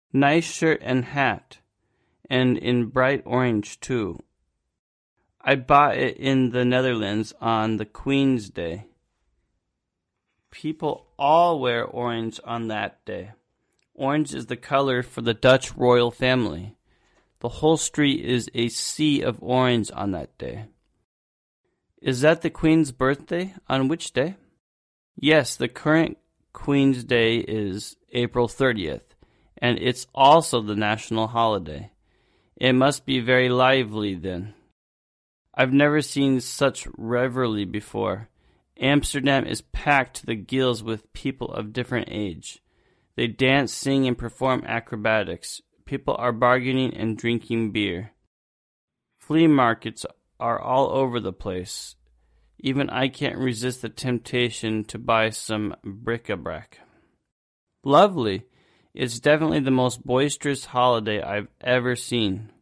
Nice shirt and hat, and in bright orange too. I bought it in the Netherlands on the Queen's Day. People all wear orange on that day. Orange is the color for the Dutch royal family. The whole street is a sea of orange on that day. Is that the Queen's birthday? On which day? Yes, the current Queen's Day is April 30th, and it's also the national holiday. It must be very lively then. I've never seen such revelry before. Amsterdam is packed to the gills with people of different age. They dance, sing, and perform acrobatics. People are bargaining and drinking beer. Flea markets are all over the place. Even I can't resist the temptation to buy some bric-a-brac. Lovely. It's definitely the most boisterous holiday I've ever seen.